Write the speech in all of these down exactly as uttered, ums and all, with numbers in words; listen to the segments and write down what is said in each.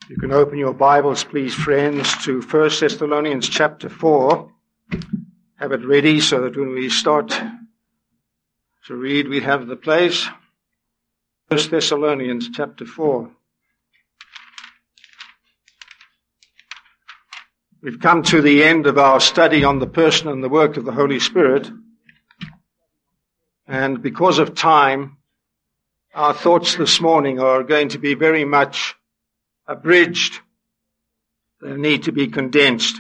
You can open your Bibles, please, friends, to First Thessalonians chapter four. Have it ready so that when we start to read, we have the place. First Thessalonians chapter four. We've come to the end of our study on the person and the work of the Holy Spirit. And because of time, our thoughts this morning are going to be very much abridged. They need to be condensed.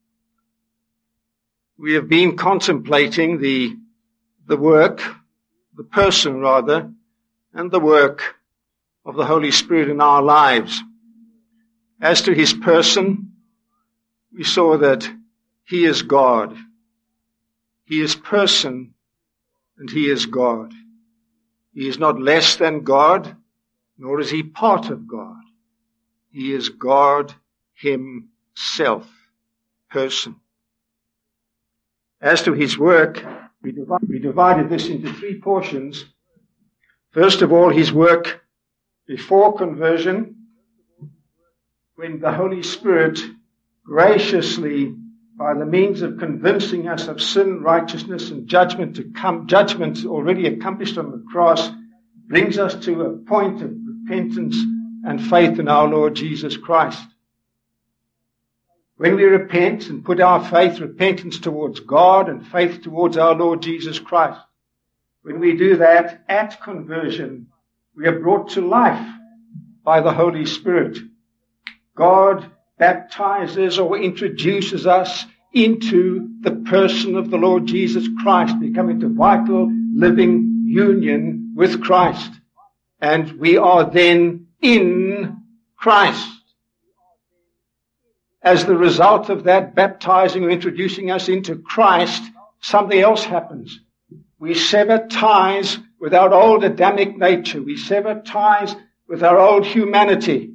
We have been contemplating the, the work, the person rather, and the work of the Holy Spirit in our lives. As to his person, we saw that he is God. He is person, and he is God. He is not less than God, nor is he part of God. He is God himself, person. As to his work, we, divided, we divided this into three portions. First of all, his work before conversion, when the Holy Spirit graciously, by the means of convincing us of sin, righteousness, and judgment to come, judgment already accomplished on the cross, brings us to a point of repentance and faith in our Lord Jesus Christ. When we repent and put our faith, repentance towards God and faith towards our Lord Jesus Christ, when we do that at conversion, we are brought to life by the Holy Spirit. God baptizes or introduces us into the person of the Lord Jesus Christ, becoming to vital, living union with Christ. And we are then in Christ. As the result of that baptizing or introducing us into Christ, something else happens. We sever ties with our old Adamic nature. We sever ties with our old humanity.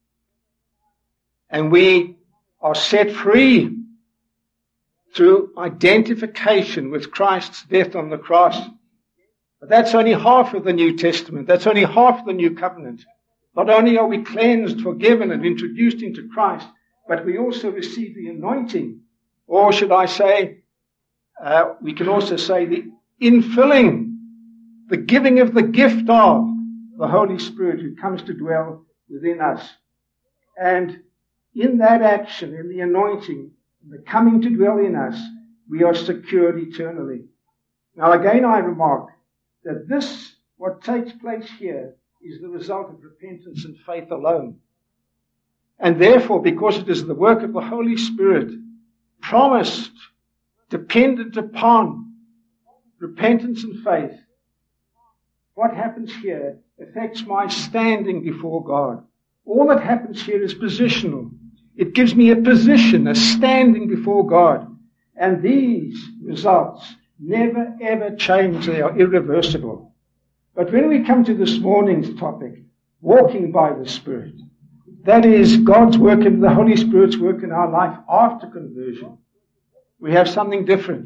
And we are set free through identification with Christ's death on the cross. But that's only half of the New Testament. That's only half of the New Covenant. Not only are we cleansed, forgiven, and introduced into Christ, but we also receive the anointing. Or should I say, uh, we can also say the infilling, the giving of the gift of the Holy Spirit who comes to dwell within us. And in that action, in the anointing, the coming to dwell in us, we are secured eternally. Now again I remark that this, what takes place here, is the result of repentance and faith alone. And therefore, because it is the work of the Holy Spirit, promised, dependent upon repentance and faith, what happens here affects my standing before God. All that happens here is positional. It gives me a position, a standing before God. And these results never ever change. They are irreversible. But when we come to this morning's topic, walking by the Spirit, that is God's work and the Holy Spirit's work in our life after conversion, we have something different.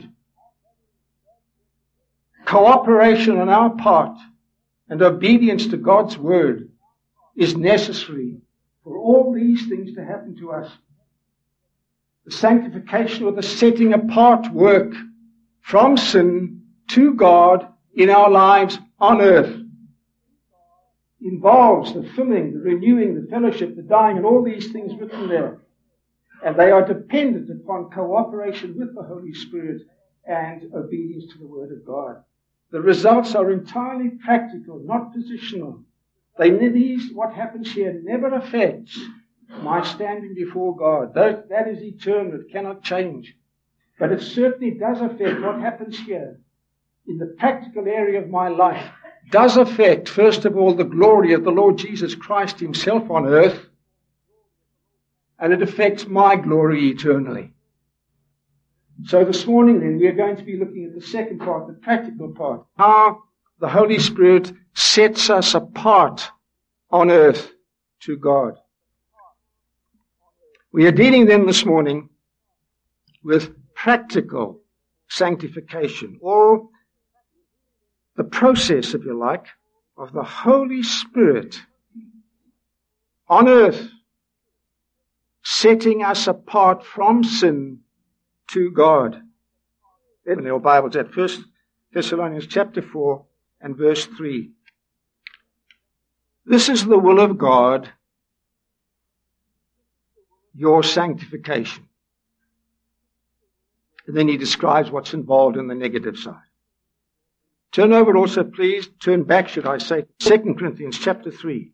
Cooperation on our part and obedience to God's word is necessary for all these things to happen to us. The sanctification or the setting apart work from sin to God in our lives on earth involves the filling, the renewing, the fellowship, the dying, and all these things written there. And they are dependent upon cooperation with the Holy Spirit and obedience to the Word of God. The results are entirely practical, not positional. They, these, what happens here never affects my standing before God. That, that is eternal. It cannot change. But it certainly does affect what happens here in the practical area of my life. Does affect, first of all, the glory of the Lord Jesus Christ himself on earth. And it affects my glory eternally. So this morning then, we are going to be looking at the second part, the practical part. How the Holy Spirit sets us apart on earth to God. We are dealing then this morning with practical sanctification, or the process, if you like, of the Holy Spirit on earth setting us apart from sin to God. In your Bibles at First Thessalonians chapter four and verse three. This is the will of God, your sanctification. And then he describes what's involved in the negative side. Turn over also, please. Turn back, should I say, Second Corinthians chapter three.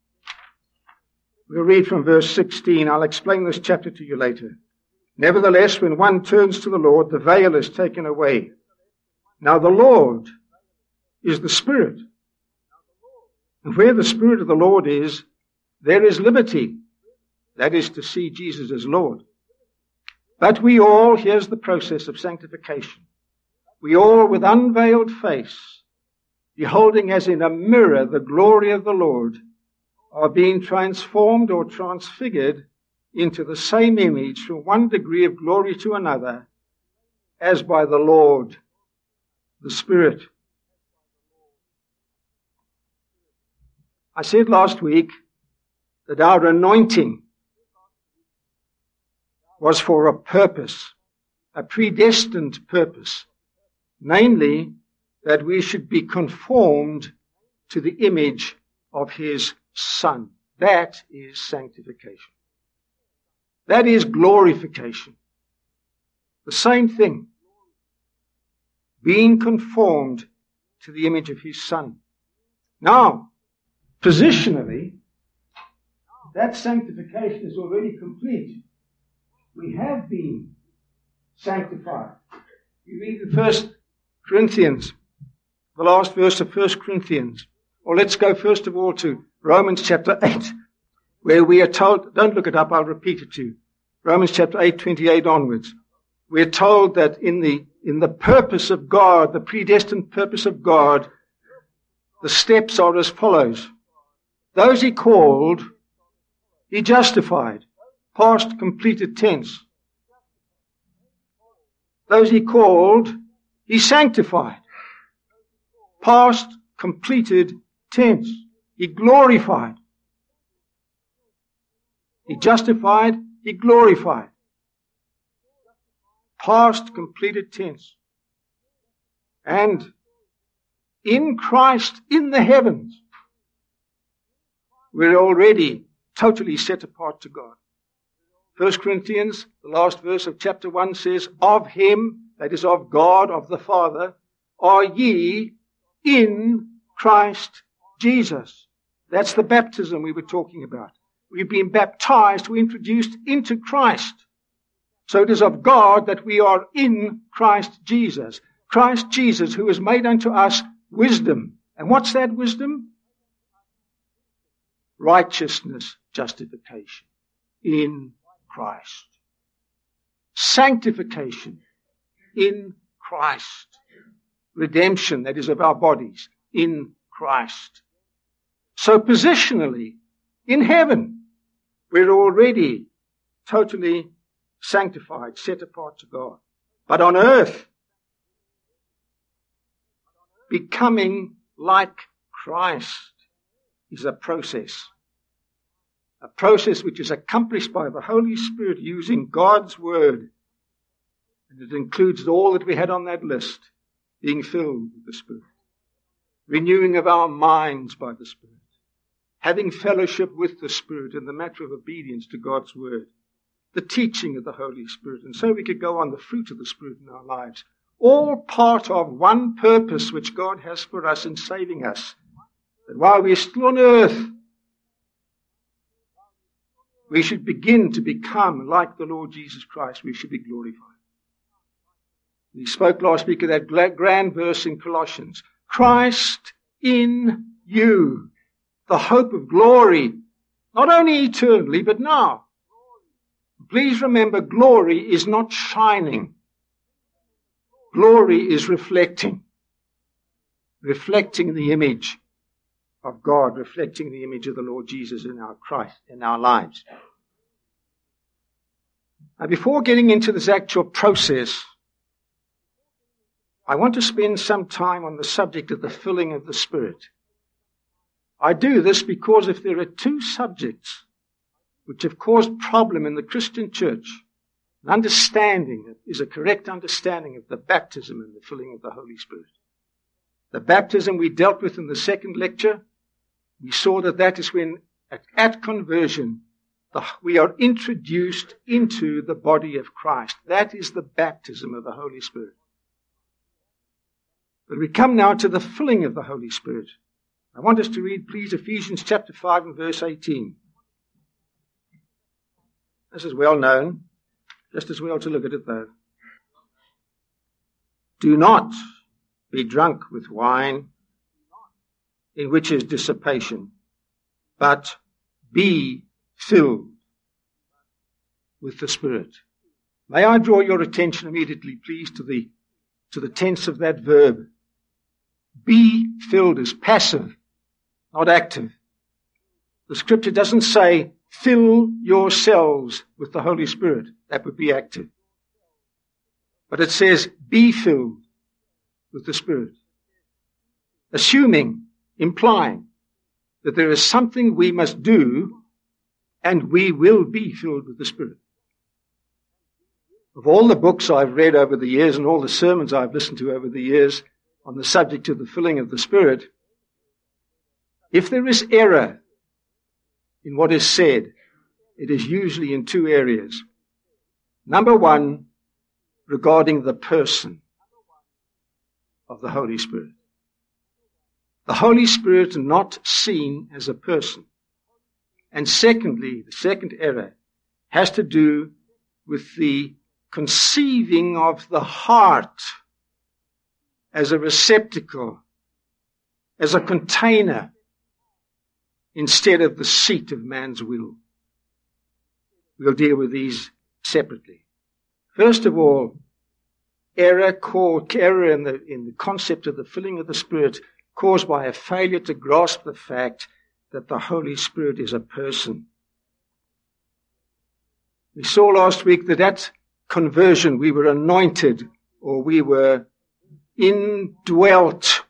We'll read from verse sixteen. I'll explain this chapter to you later. Nevertheless, when one turns to the Lord, the veil is taken away. Now the Lord is the Spirit. And where the Spirit of the Lord is, there is liberty. That is to see Jesus as Lord. But we all, here's the process of sanctification. We all, with unveiled face, beholding as in a mirror the glory of the Lord, are being transformed or transfigured into the same image from one degree of glory to another, as by the Lord, the Spirit. I said last week that our anointing was for a purpose, a predestined purpose, namely that we should be conformed to the image of His Son. That is sanctification. That is glorification. The same thing. Being conformed to the image of His Son. Now, positionally, that sanctification is already complete. We have been sanctified. You read in First Corinthians, the last verse of First Corinthians. Or let's go first of all to Romans chapter eight, where we are told, don't look it up, I'll repeat it to you. Romans chapter eight, twenty-eight onwards. We're told that in the, in the purpose of God, the predestined purpose of God, the steps are as follows. Those He called, He justified. Past completed tense. Those He called, He sanctified. Past completed tense. He glorified. He justified. He glorified. Past completed tense. And in Christ, in the heavens, we're already totally set apart to God. First Corinthians, the last verse of chapter one says, of Him, that is of God, of the Father, are ye in Christ Jesus. That's the baptism we were talking about. We've been baptized, we're introduced into Christ. So it is of God that we are in Christ Jesus. Christ Jesus, who has made unto us wisdom. And what's that wisdom? Righteousness, justification in Christ. Sanctification in Christ. Redemption, that is of our bodies, in Christ. So positionally, in heaven, we're already totally sanctified, set apart to God. But on earth, becoming like Christ is a process. A process which is accomplished by the Holy Spirit using God's Word. And it includes all that we had on that list, being filled with the Spirit. Renewing of our minds by the Spirit. Having fellowship with the Spirit in the matter of obedience to God's Word. The teaching of the Holy Spirit. And so we could go on, the fruit of the Spirit in our lives. All part of one purpose which God has for us in saving us. That while we're still on earth, we should begin to become like the Lord Jesus Christ. We should be glorified. We spoke last week of that grand verse in Colossians. Christ in you, the hope of glory, not only eternally, but now. Please remember, glory is not shining. Glory is reflecting. Reflecting the image of God, reflecting the image of the Lord Jesus in our Christ, in our lives. Now, before getting into this actual process, I want to spend some time on the subject of the filling of the Spirit. I do this because if there are two subjects which have caused problem in the Christian church, an understanding that is a correct understanding of the baptism and the filling of the Holy Spirit. The baptism we dealt with in the second lecture, we saw that that is when at, at conversion the, we are introduced into the body of Christ. That is the baptism of the Holy Spirit. But we come now to the filling of the Holy Spirit. I want us to read, please, Ephesians chapter five and verse eighteen. This is well known, just as well to look at it though. Do not be drunk with wine, in which is dissipation, but be filled with the Spirit. May I draw your attention immediately, please, to the, to the tense of that verb. Be filled is passive, not active. The scripture doesn't say, fill yourselves with the Holy Spirit. That would be active. But it says, be filled with the Spirit. Assuming, implying, that there is something we must do, and we will be filled with the Spirit. Of all the books I've read over the years, and all the sermons I've listened to over the years, on the subject of the filling of the Spirit, if there is error in what is said, it is usually in two areas. Number one, regarding the person of the Holy Spirit. The Holy Spirit not seen as a person. And secondly, the second error has to do with the conceiving of the heart as a receptacle, as a container, instead of the seat of man's will. We'll deal with these separately. First of all, error, called, error in the, in the concept of the filling of the Spirit caused by a failure to grasp the fact that the Holy Spirit is a person. We saw last week that at conversion we were anointed, or we were indwelt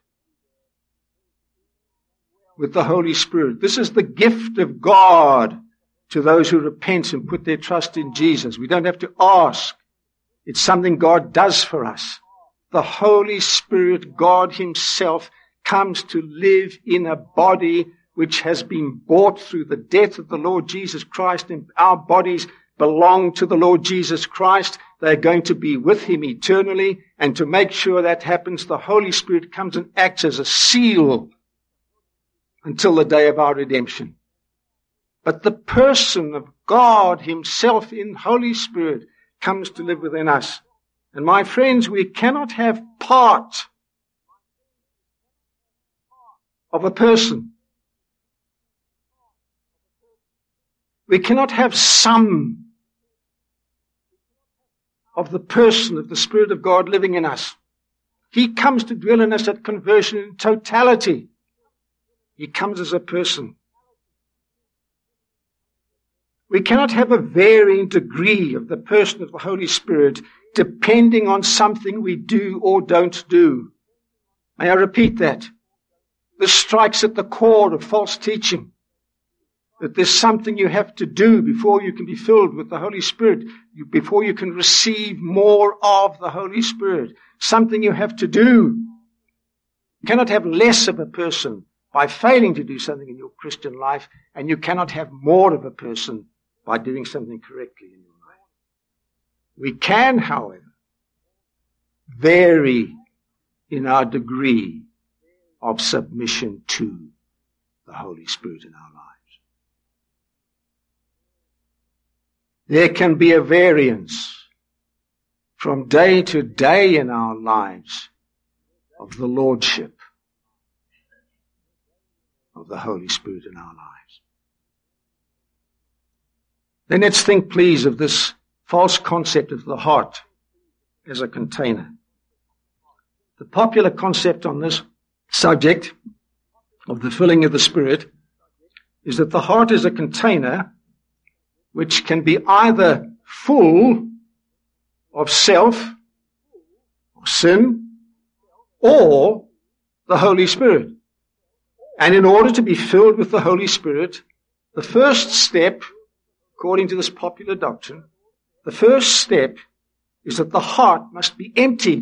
with the Holy Spirit. This is the gift of God to those who repent and put their trust in Jesus. We don't have to ask. It's something God does for us. The Holy Spirit, God Himself, comes to live in a body which has been bought through the death of the Lord Jesus Christ, and our bodies belong to the Lord Jesus Christ. They're going to be with Him eternally, and to make sure that happens, the Holy Spirit comes and acts as a seal until the day of our redemption. But the person of God Himself in Holy Spirit comes to live within us. And my friends, we cannot have part of a person. We cannot have some of the person of the Spirit of God living in us. He comes to dwell in us at conversion in totality. He comes as a person. We cannot have a varying degree of the person of the Holy Spirit depending on something we do or don't do. May I repeat that? This strikes at the core of false teaching. That there's something you have to do before you can be filled with the Holy Spirit, you, before you can receive more of the Holy Spirit. Something you have to do. You cannot have less of a person by failing to do something in your Christian life, and you cannot have more of a person by doing something correctly in your life. We can, however, vary in our degree of submission to the Holy Spirit in our lives. There can be a variance from day to day in our lives of the Lordship of the Holy Spirit in our lives. Then let's think, please, of this false concept of the heart as a container. The popular concept on this subject of the filling of the Spirit is that the heart is a container which can be either full of self, or sin, or the Holy Spirit. And in order to be filled with the Holy Spirit, the first step according to this popular doctrine, the first step is that the heart must be emptied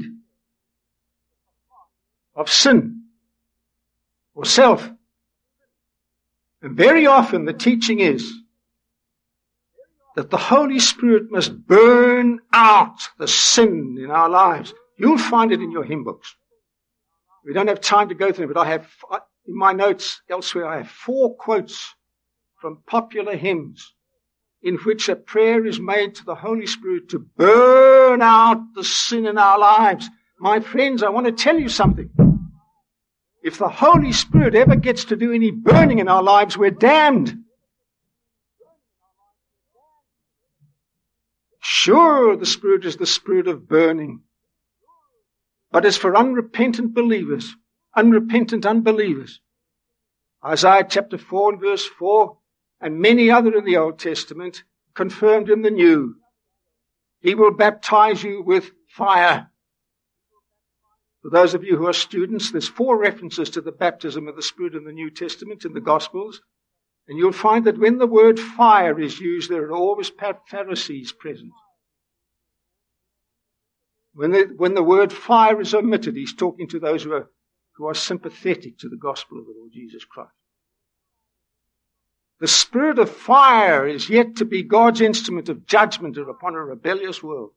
of sin or self. And very often the teaching is that the Holy Spirit must burn out the sin in our lives. You'll find it in your hymn books. We don't have time to go through it, but I have, in my notes elsewhere, I have four quotes from popular hymns in which a prayer is made to the Holy Spirit to burn out the sin in our lives. My friends, I want to tell you something. If the Holy Spirit ever gets to do any burning in our lives, we're damned. Sure, the Spirit is the Spirit of burning. But as for unrepentant believers, unrepentant unbelievers, Isaiah chapter four and verse four, and many other in the Old Testament, confirmed in the New, He will baptize you with fire. For those of you who are students, there's four references to the baptism of the Spirit in the New Testament in the Gospels. And you'll find that when the word fire is used, there are always Pharisees present. When the, when the word fire is omitted, he's talking to those who are, who are sympathetic to the gospel of the Lord Jesus Christ. The spirit of fire is yet to be God's instrument of judgment upon a rebellious world.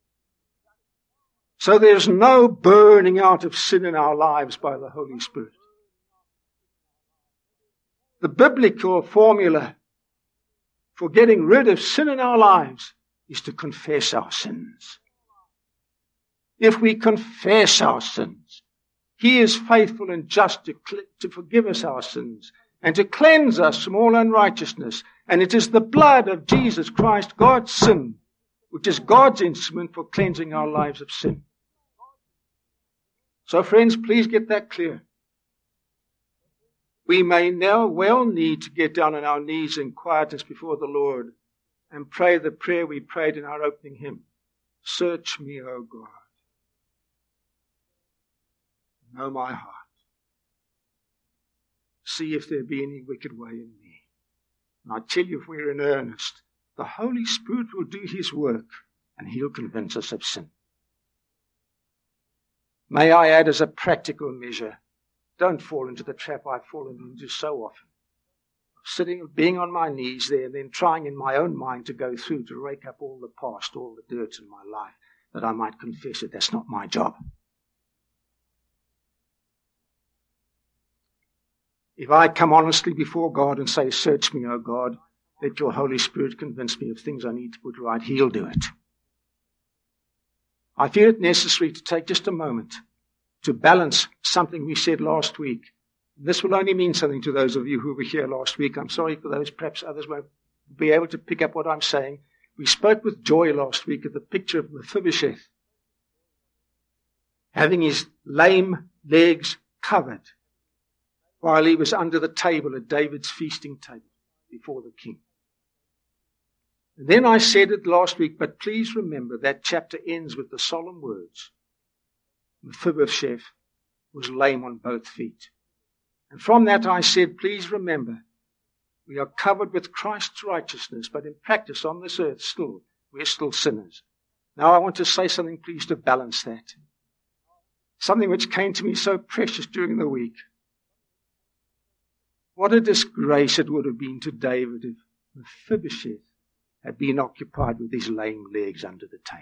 So there's no burning out of sin in our lives by the Holy Spirit. The biblical formula for getting rid of sin in our lives is to confess our sins. If we confess our sins, He is faithful and just to, to forgive us our sins and to cleanse us from all unrighteousness. And it is the blood of Jesus Christ, God's Son, which is God's instrument for cleansing our lives of sin. So friends, please get that clear. We may now well need to get down on our knees in quietness before the Lord and pray the prayer we prayed in our opening hymn. Search me, O God. Know my heart. See if there be any wicked way in me. And I tell you, if we're in earnest, the Holy Spirit will do His work and He'll convince us of sin. May I add as a practical measure, don't fall into the trap I've fallen into so often. Sitting, being on my knees there and then trying in my own mind to go through to rake up all the past, all the dirt in my life, that I might confess it. That's not my job. If I come honestly before God and say, search me, O God, let your Holy Spirit convince me of things I need to put right, He'll do it. I feel it necessary to take just a moment to balance something we said last week. This will only mean something to those of you who were here last week. I'm sorry for those, perhaps others won't be able to pick up what I'm saying. We spoke with joy last week of the picture of Mephibosheth having his lame legs covered while he was under the table at David's feasting table before the king. And then I said it last week, but please remember that chapter ends with the solemn words, Mephibosheth was lame on both feet. And from that I said, please remember, we are covered with Christ's righteousness, but in practice on this earth still, we're still sinners. Now I want to say something, please, to balance that. Something which came to me so precious during the week. What a disgrace it would have been to David if Mephibosheth had been occupied with his lame legs under the table.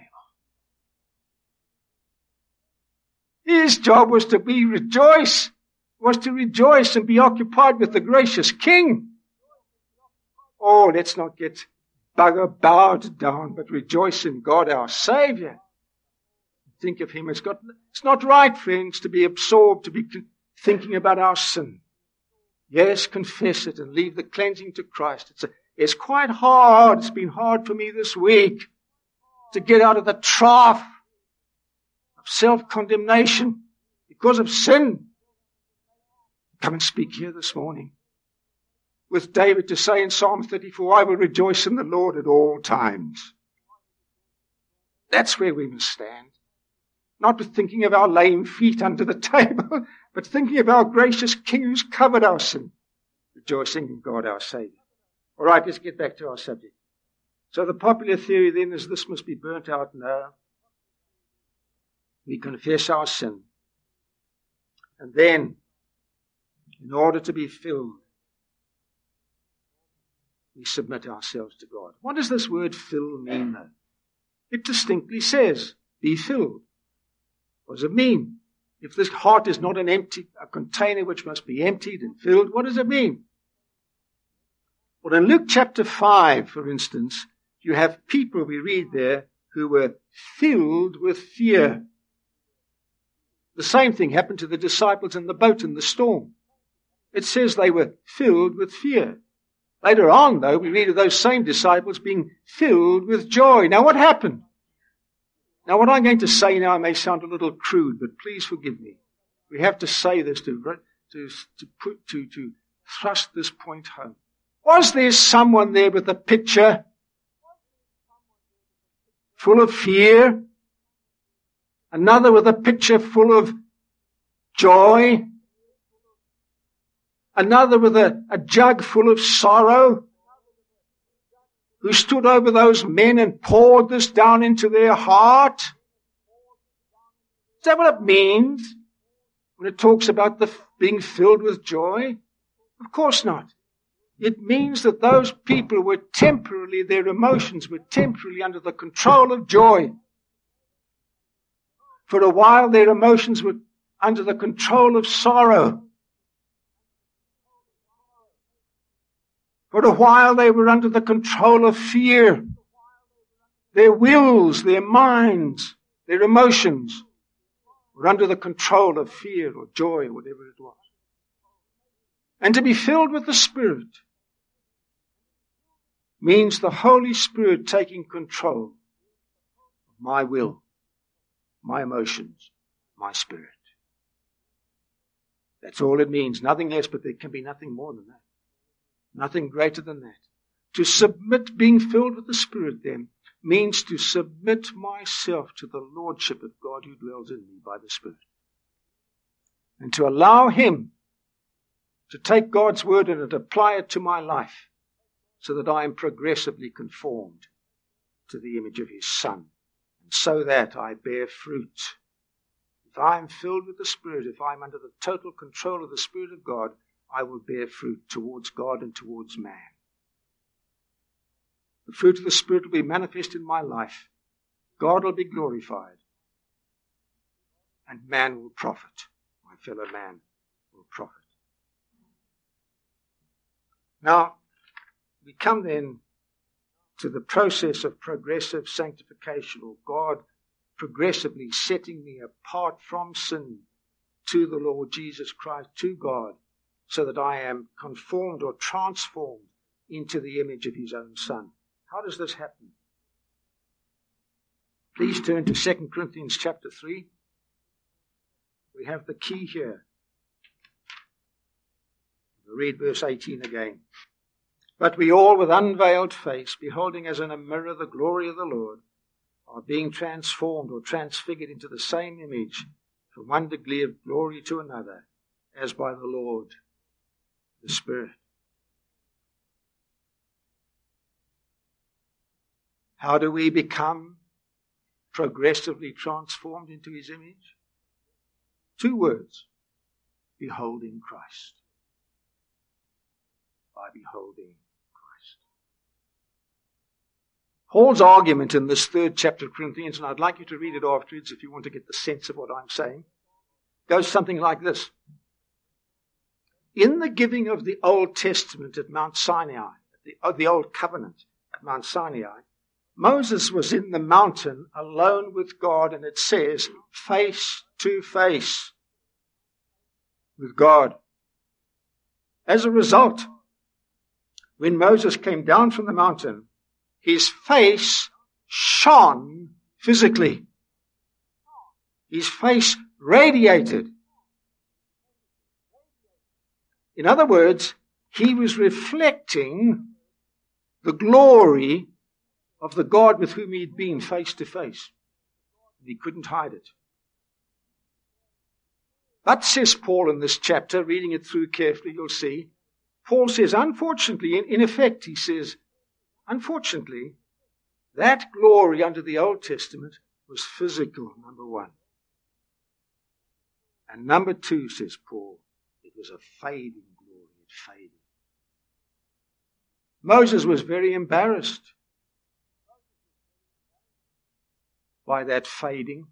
His job was to be rejoice, was to rejoice and be occupied with the gracious king. Oh, let's not get bugger bowed down, but rejoice in God our Savior. Think of Him as God. It's not right, friends, to be absorbed, to be thinking about our sin. Yes, confess it and leave the cleansing to Christ. It's, a, it's quite hard. It's been hard for me this week to get out of the trough of self-condemnation because of sin. Come and speak here this morning with David to say in Psalm thirty-four, I will rejoice in the Lord at all times. That's where we must stand. Not with thinking of our lame feet under the table, but thinking of our gracious King who's covered our sin, rejoicing in God our Savior. All right, let's get back to our subject. So the popular theory then is this must be burnt out. No. We confess our sin. And then, in order to be filled, we submit ourselves to God. What does this word fill mean, though? It distinctly says, be filled. What does it mean? If this heart is not an empty, a container which must be emptied and filled, what does it mean? Well, in Luke chapter five, for instance, you have people, we read there, who were filled with fear. The same thing happened to the disciples in the boat in the storm. It says they were filled with fear. Later on, though, we read of those same disciples being filled with joy. Now, what happened? Now, what I'm going to say now may sound a little crude, but please forgive me. We have to say this to, to, to put, to, to thrust this point home. Was there someone there with a pitcher full of fear? Another with a pitcher full of joy? Another with a, a jug full of sorrow? Who stood over those men and poured this down into their heart? Is that what it means when it talks about the being filled with joy? Of course not. It means that those people were temporarily, their emotions were temporarily under the control of joy. For a while their emotions were under the control of sorrow. For a while they were under the control of fear. Their wills, their minds, their emotions were under the control of fear or joy, whatever it was. And to be filled with the Spirit means the Holy Spirit taking control of my will, my emotions, my spirit. That's all it means. Nothing less, but there can be nothing more than that. Nothing greater than that. To submit, being filled with the Spirit then, means to submit myself to the Lordship of God who dwells in me by the Spirit. And to allow Him to take God's word and to apply it to my life so that I am progressively conformed to the image of His Son, and so that I bear fruit. If I am filled with the Spirit, if I am under the total control of the Spirit of God, I will bear fruit towards God and towards man. The fruit of the Spirit will be manifest in my life. God will be glorified. And man will profit. My fellow man will profit. Now, we come then to the process of progressive sanctification, or God progressively setting me apart from sin to the Lord Jesus Christ, to God, so that I am conformed or transformed into the image of His own Son. How does this happen? Please turn to Second Corinthians chapter three. We have the key here. We'll read verse eighteen again. But we all with unveiled face, beholding as in a mirror the glory of the Lord, are being transformed or transfigured into the same image from one degree of glory to another, as by the Lord, the Spirit. How do we become progressively transformed into His image? Two words. Beholding Christ. By beholding Christ. Paul's argument in this third chapter of Corinthians, and I'd like you to read it afterwards if you want to get the sense of what I'm saying, goes something like this. In the giving of the Old Testament at Mount Sinai, the, of the Old Covenant at Mount Sinai, Moses was in the mountain alone with God, and it says, face to face with God. As a result, when Moses came down from the mountain, his face shone physically. His face radiated. In other words, he was reflecting the glory of the God with whom he'd been face to face. And he couldn't hide it. But, says Paul in this chapter, reading it through carefully, you'll see, Paul says, unfortunately, in, in effect, he says, unfortunately, That glory under the Old Testament was physical, number one. And number two, says Paul, it was a fading glory. It faded. Moses was very embarrassed by that fading.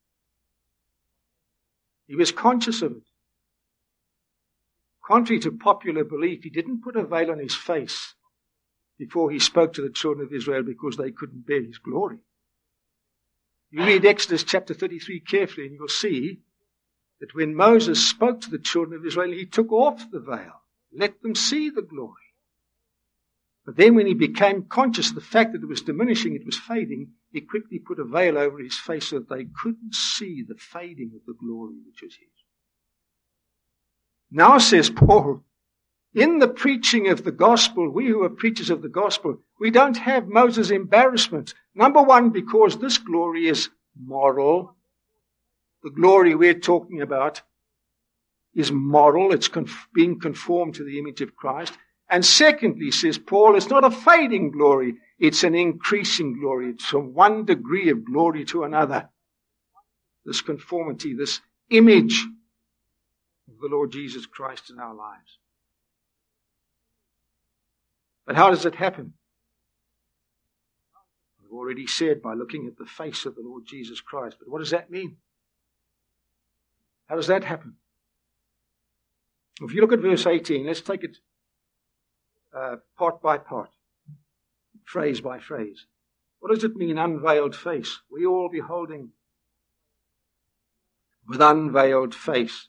He was conscious of it. Contrary to popular belief, he didn't put a veil on his face before he spoke to the children of Israel because they couldn't bear his glory. You read Exodus chapter thirty-three carefully and you'll see that when Moses spoke to the children of Israel, he took off the veil, let them see the glory. But then when he became conscious of the fact that it was diminishing, it was fading, he quickly put a veil over his face so that they couldn't see the fading of the glory which was his. Now, says Paul, in the preaching of the gospel, we who are preachers of the gospel, we don't have Moses' embarrassment. Number one, because this glory is moral. The glory we're talking about is moral. It's conf- being conformed to the image of Christ. And secondly, says Paul, it's not a fading glory. It's an increasing glory. It's from one degree of glory to another. This conformity, this image of the Lord Jesus Christ in our lives. But how does it happen? I've already said by looking at the face of the Lord Jesus Christ. But what does that mean? How does that happen? If you look at verse eighteen, let's take it uh, part by part, phrase by phrase. What does it mean, unveiled face? We all beholding with unveiled face.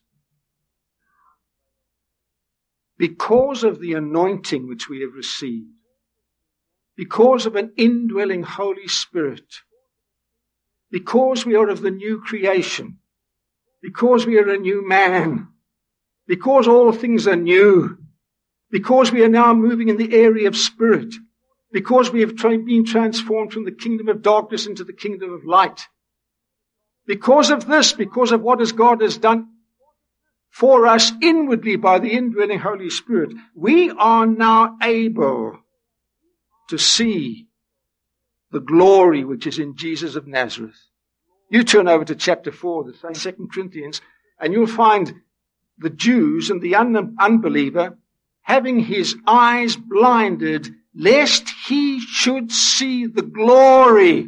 Because of the anointing which we have received, because of an indwelling Holy Spirit, because we are of the new creation, because we are a new man, because all things are new, because we are now moving in the area of spirit, because we have tra- been transformed from the kingdom of darkness into the kingdom of light. Because of this, because of what God has done for us inwardly by the indwelling Holy Spirit, we are now able to see the glory which is in Jesus of Nazareth. You turn over to chapter four, the same Second Corinthians, and you'll find the Jews and the un- unbeliever having his eyes blinded, lest he should see the glory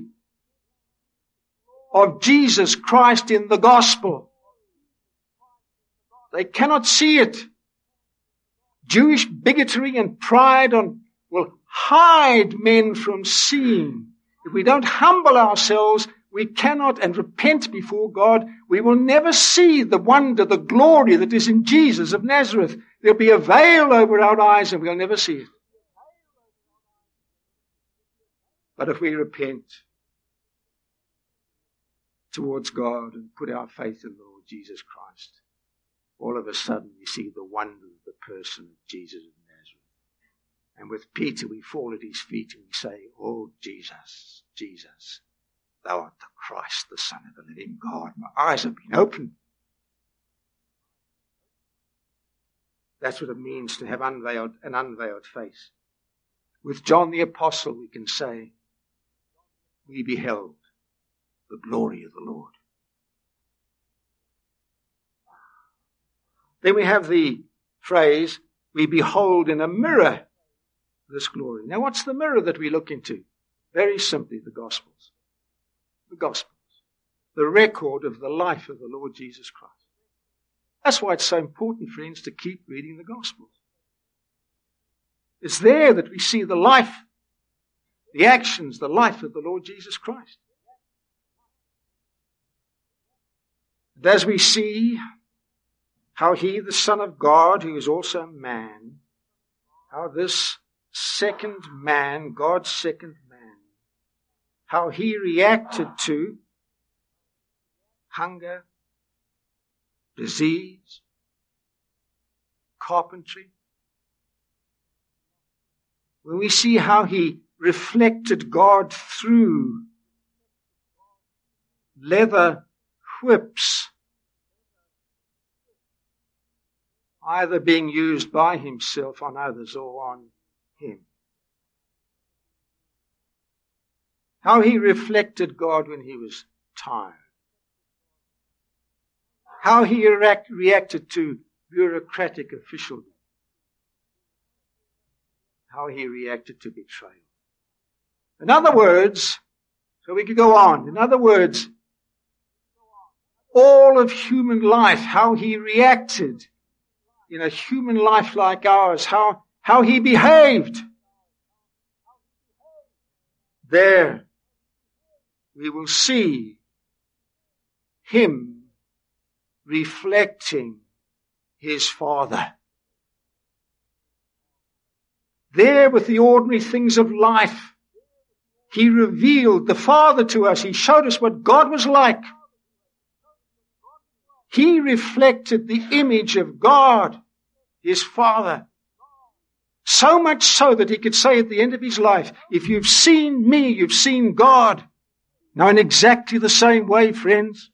of Jesus Christ in the gospel. They cannot see it. Jewish bigotry and pride on, will hide men from seeing. If we don't humble ourselves, we cannot, and repent before God, we will never see the wonder, the glory that is in Jesus of Nazareth. There'll be a veil over our eyes and we'll never see it. But if we repent towards God and put our faith in the Lord Jesus Christ, all of a sudden we see the wonder of the person of Jesus of Nazareth. And with Peter we fall at his feet and we say, "Oh Jesus, Jesus, thou art the Christ, the Son of the living God. My eyes have been opened." That's what it means to have unveiled an unveiled face. With John the Apostle we can say, we beheld the glory of the Lord. Then we have the phrase, we behold in a mirror this glory. Now what's the mirror that we look into? Very simply, the Gospels. The Gospels. The record of the life of the Lord Jesus Christ. That's why it's so important, friends, to keep reading the Gospels. It's there that we see the life, the actions, the life of the Lord Jesus Christ. And as we see how he, the Son of God, who is also man, how this second man, God's second man, how he reacted to hunger, disease, carpentry. When we see how he reflected God through leather whips, either being used by himself on others or on him. How he reflected God when he was tired. How he react, reacted to bureaucratic officialdom. How he reacted to betrayal. In other words, so we could go on. In other words, all of human life, how he reacted in a human life like ours, how, how he behaved. There we will see him reflecting his Father. There with the ordinary things of life, he revealed the Father to us. He showed us what God was like. He reflected the image of God, his Father. So much so that he could say at the end of his life, if you've seen me, you've seen God. Now in exactly the same way, friends,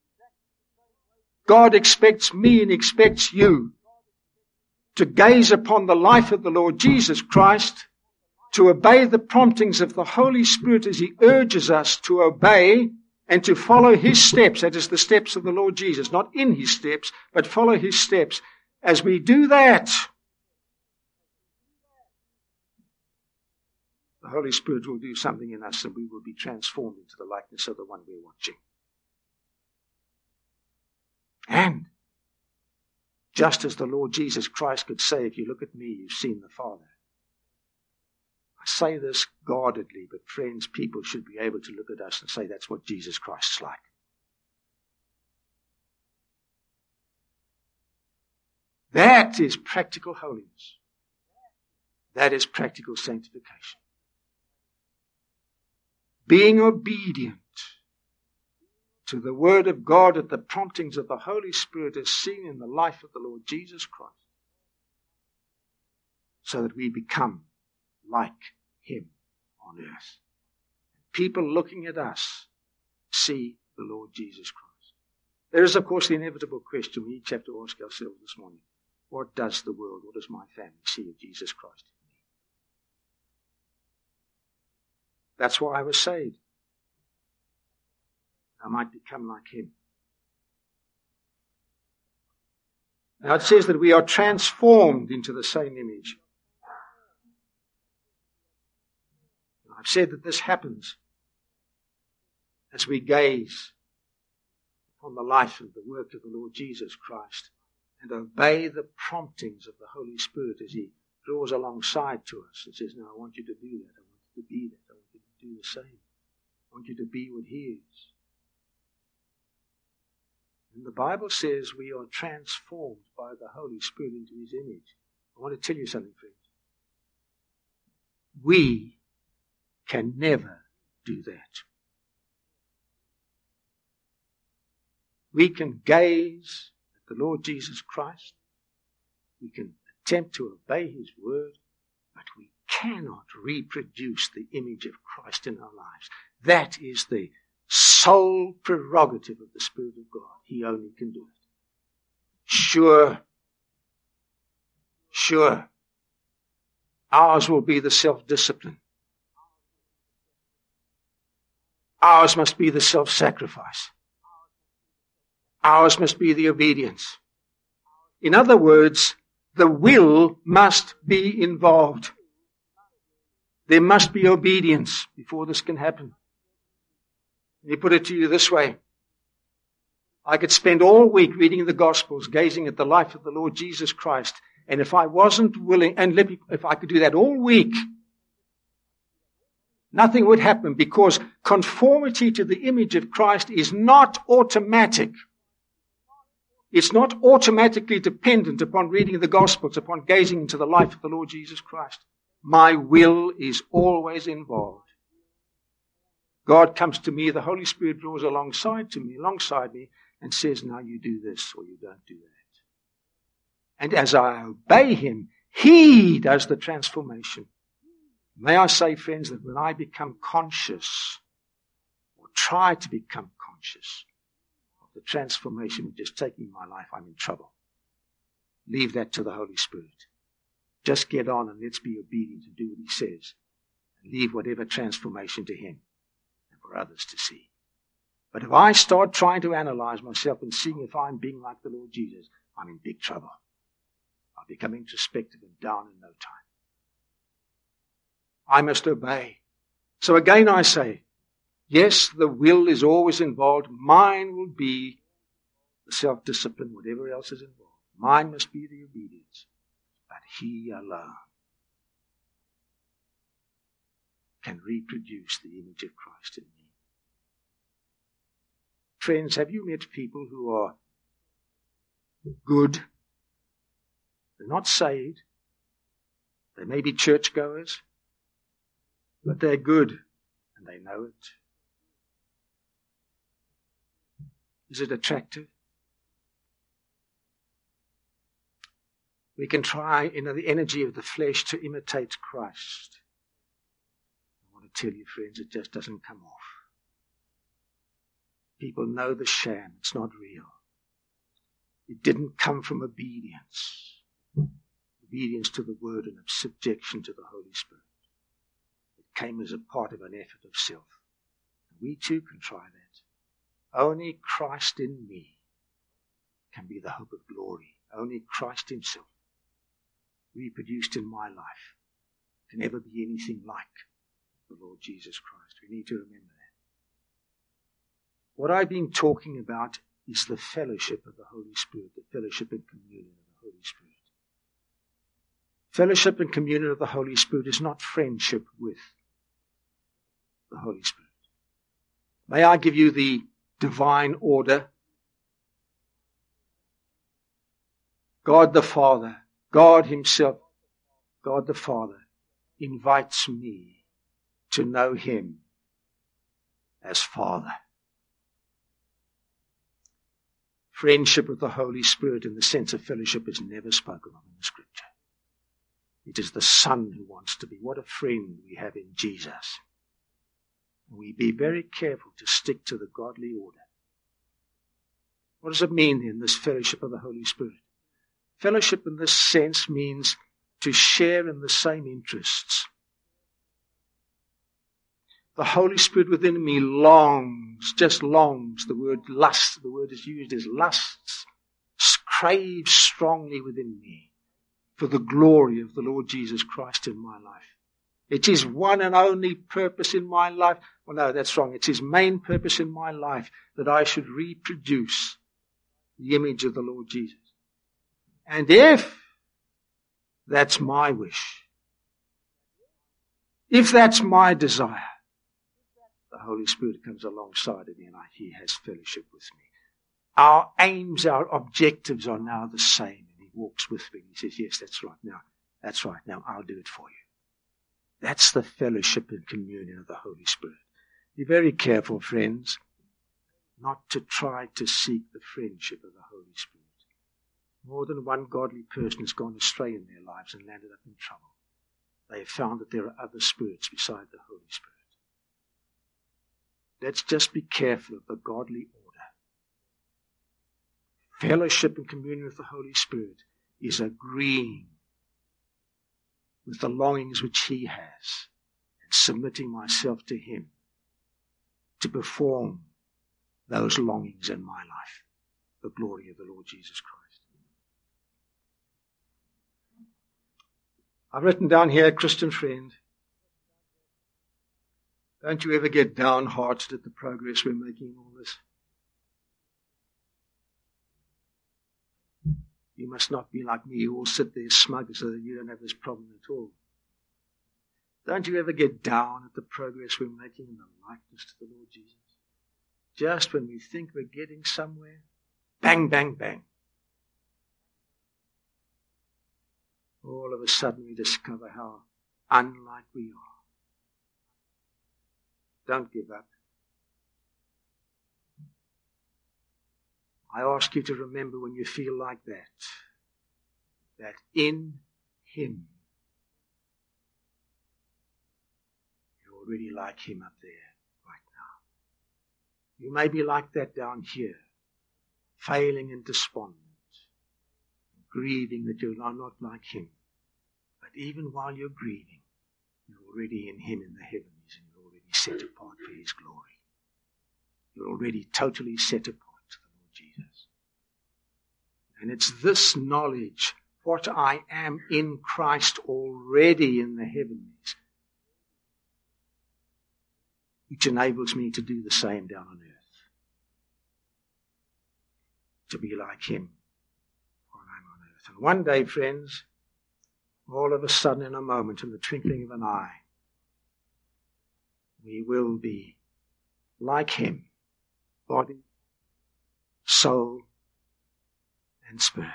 God expects me and expects you to gaze upon the life of the Lord Jesus Christ, to obey the promptings of the Holy Spirit as he urges us to obey and to follow his steps. That is the steps of the Lord Jesus, not in his steps, but follow his steps. As we do that, the Holy Spirit will do something in us and we will be transformed into the likeness of the one we're watching. And just as the Lord Jesus Christ could say, if you look at me, you've seen the Father. I say this guardedly, but friends, people should be able to look at us and say that's what Jesus Christ's like. That is practical holiness. That is practical sanctification. Being obedient to the Word of God at the promptings of the Holy Spirit as seen in the life of the Lord Jesus Christ, so that we become like him on earth. People looking at us see the Lord Jesus Christ. There is, of course, the inevitable question we each have to ask ourselves this morning. What does the world, what does my family see of Jesus Christ in me? That's why I was saved. I might become like him. Now it says that we are transformed into the same image. I've said that this happens as we gaze upon the life and the work of the Lord Jesus Christ and obey the promptings of the Holy Spirit as he draws alongside to us and says, no, I want you to do that. I want you to be that. I want you to do the same. I want you to be what he is. And the Bible says we are transformed by the Holy Spirit into his image. I want to tell you something, friends. We can never do that. We can gaze at the Lord Jesus Christ. We can attempt to obey his word, but we cannot reproduce the image of Christ in our lives. That is the sole prerogative of the Spirit of God. He only can do it. Sure. Sure. Ours will be the self-discipline. Ours must be the self-sacrifice. Ours must be the obedience. In other words, the will must be involved. There must be obedience before this can happen. Let me put it to you this way. I could spend all week reading the Gospels, gazing at the life of the Lord Jesus Christ, and if I wasn't willing, and let me, if I could do that all week, nothing would happen, because conformity to the image of Christ is not automatic. It's not automatically dependent upon reading the Gospels, upon gazing into the life of the Lord Jesus Christ. My will is always involved. God comes to me, the Holy Spirit draws alongside to me, alongside me, and says, now you do this or you don't do that. And as I obey him, he does the transformation. May I say, friends, that when I become conscious, or try to become conscious of the transformation which is taking my life, I'm in trouble. Leave that to the Holy Spirit. Just get on and let's be obedient and do what he says. And leave whatever transformation to him. for others to see. But if I start trying to analyze myself and seeing if I'm being like the Lord Jesus, I'm in big trouble. I'll become introspective and down in no time. I must obey. So again I say, yes, the will is always involved. Mine will be the self-discipline, whatever else is involved. Mine must be the obedience. But He alone can reproduce the image of Christ in me. Friends, have you met people who are good? They're not saved. They may be churchgoers, but they're good and they know it. Is it attractive? We can try, in the energy of the flesh, to imitate Christ. I want to tell you, friends, it just doesn't come off. People know the sham. It's not real. It didn't come from obedience. Obedience to the Word and subjection to the Holy Spirit. It came as a part of an effort of self. And we too can try that. Only Christ in me can be the hope of glory. Only Christ Himself, reproduced in my life, can never be anything like the Lord Jesus Christ. We need to remember that. What I've been talking about is the fellowship of the Holy Spirit, the fellowship and communion of the Holy Spirit. Fellowship and communion of the Holy Spirit is not friendship with the Holy Spirit. May I give you the divine order? God the Father, God Himself, God the Father invites me to know Him as Father. Friendship with the Holy Spirit in the sense of fellowship is never spoken of in the Scripture. It is the Son who wants to be. What a friend we have in Jesus. We be very careful to stick to the godly order. What does it mean then, this fellowship of the Holy Spirit? Fellowship in this sense means to share in the same interests. The Holy Spirit within me longs, just longs, the word lust, the word is used as lusts, craves strongly within me for the glory of the Lord Jesus Christ in my life. It's His one and only purpose in my life. Well, no, that's wrong. It's His main purpose in my life that I should reproduce the image of the Lord Jesus. And if that's my wish, if that's my desire, the Holy Spirit comes alongside of me and I, He has fellowship with me. Our aims, our objectives are now the same. And He walks with me and He says, yes, that's right now. That's right now. I'll do it for you. That's the fellowship and communion of the Holy Spirit. Be very careful, friends, not to try to seek the friendship of the Holy Spirit. More than one godly person has gone astray in their lives and landed up in trouble. They have found that there are other spirits beside the Holy Spirit. Let's just be careful of the godly order. Fellowship and communion with the Holy Spirit is agreeing with the longings which He has and submitting myself to Him to perform those longings in my life, the glory of the Lord Jesus Christ. I've written down here, Christian friend, don't you ever get downhearted at the progress we're making in all this. You must not be like me. You all sit there smug so that you don't have this problem at all. Don't you ever get down at the progress we're making in the likeness to the Lord Jesus? Just when we think we're getting somewhere, bang, bang, bang. All of a sudden we discover how unlike we are. Don't give up. I ask you to remember when you feel like that, that in Him, you're already like Him up there right now. You may be like that down here, failing and despondent, grieving that you are not like Him. But even while you're grieving, you're already in Him in the heavens and you're already set apart for His glory. You're already totally set apart to the Lord Jesus. And it's this knowledge, what I am in Christ already in the heavens, which enables me to do the same down on earth. To be like him while I'm on earth. And one day, friends, all of a sudden, in a moment, in the twinkling of an eye, we will be like him, body, soul, and spirit.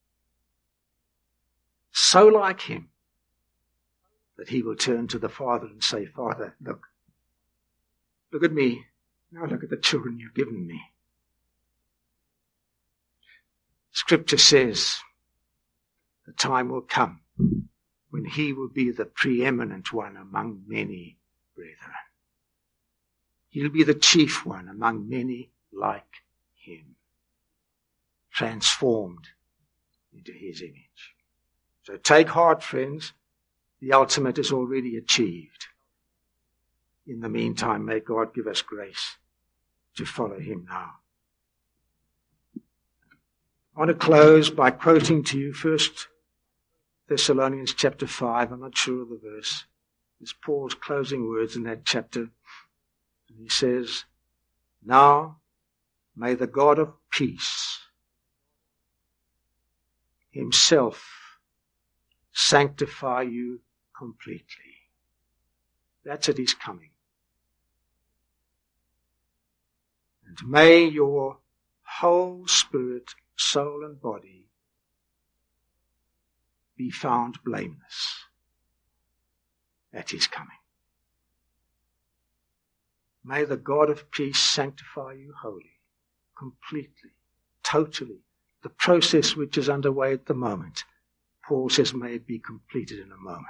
So like him that he will turn to the Father and say, Father, look, look at me. Now look at the children you've given me. Scripture says the time will come when he will be the preeminent one among many brethren. He'll be the chief one among many like him, transformed into his image. So take heart, friends. The ultimate is already achieved. In the meantime, may God give us grace to follow him now. I want to close by quoting to you First Thessalonians chapter five. I'm not sure of the verse. It's Paul's closing words in that chapter. And he says, now may the God of peace himself sanctify you completely. That's at his coming. And may your whole spirit, soul and body be found blameless at his coming. May the God of peace sanctify you wholly, completely, totally. The process which is underway at the moment, Paul says, may it be completed in a moment.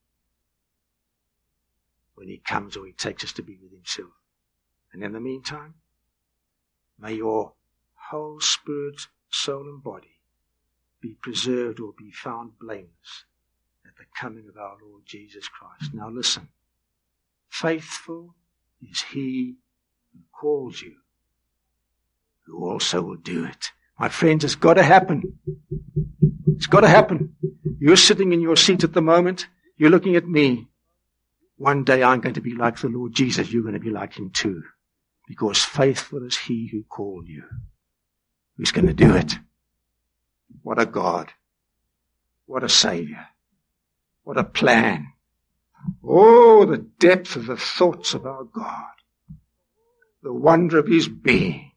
When he comes or he takes us to be with himself. And in the meantime, may your whole spirit, soul and body be preserved or be found blameless at the coming of our Lord Jesus Christ. Now listen, faithful is he who calls you, who also will do it. My friends, it's got to happen. It's got to happen. You're sitting in your seat at the moment. You're looking at me. One day I'm going to be like the Lord Jesus. You're going to be like him too. Because faithful is he who called you. Who's going to do it? What a God. What a Savior. What a plan. Oh, the depth of the thoughts of our God. The wonder of his being.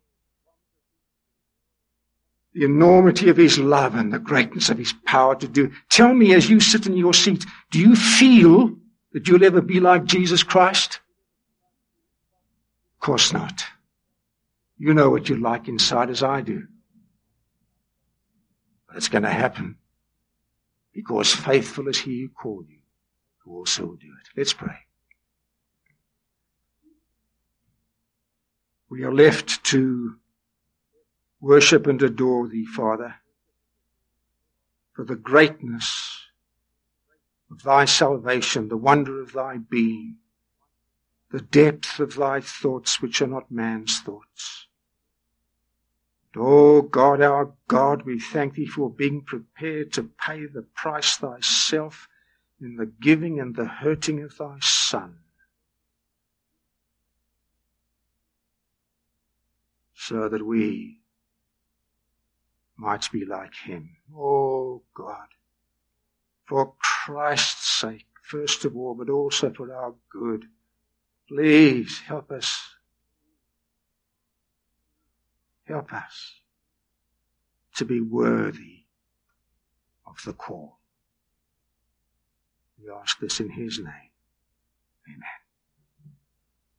The enormity of his love and the greatness of his power to do. Tell me, as you sit in your seat, do you feel that you'll ever be like Jesus Christ? Of course not. You know what you're like inside as I do. But it's going to happen because faithful is he who called you, who also will do it. Let's pray. We are left to worship and adore thee, Father, for the greatness of thy salvation, the wonder of thy being, the depth of thy thoughts which are not man's thoughts. And oh God, our God, we thank thee for being prepared to pay the price thyself in the giving and the hurting of thy Son, so that we might be like him. Oh God, for Christ's sake, first of all, but also for our good, please help us. Help us to be worthy of the call. We ask this in his name. Amen.